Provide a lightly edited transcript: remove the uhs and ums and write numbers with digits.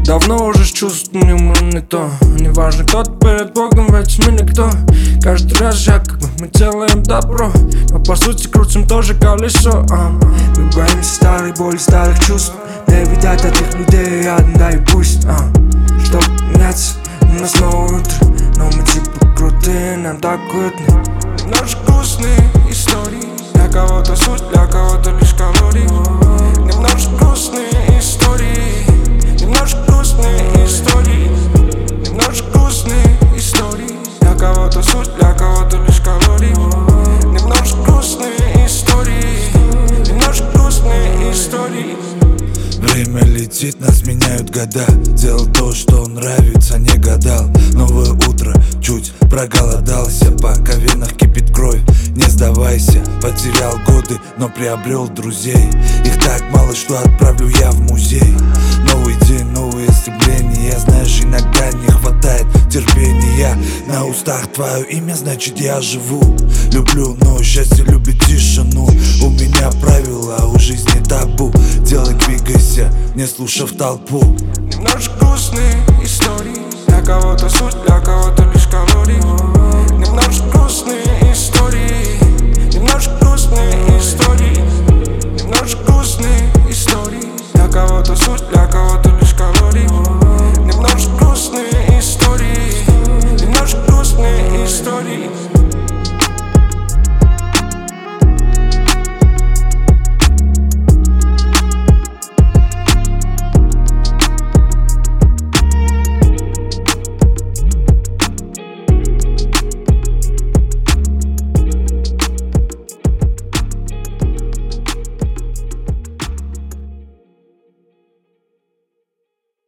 Давно уже с чувством не то. Неважно, кто-то перед Богом, ведь мы никто. Каждый раз якобы мы делаем добро, но по сути крутим тоже колесо. Мы боимся старой боли, старых чувств, не видать от их людей один, да и пусть. Чтоб меняться, у нас новое утро, но мы типа крутые, нам так уютно. Немножко грустные истории, для кого-то суть, для кого-то лишь калории. Немножко грустные истории, немножко грустные истории, немножко грустные истории, для кого-то суть, для кого-то лишь калории. Немножко грустные истории, немножко грустные истории. Время летит, нас меняют года. Делал то, что нравится, не гадал. Новое утро, чуть проголодался, пока в венах кипит кровь. Не сдавайся, потерял годы, но приобрел друзей. Их так мало, что отправлю я в музей. Новый день, новые стремления. Знаешь, иногда не хватает терпения. На устах твое имя, значит я живу. Люблю, но счастье любит тишину. У меня правила, у жизни табу. Делай, двигайся, не слушав толпу. Немножко грустные истории, для кого-то суть, для кого-то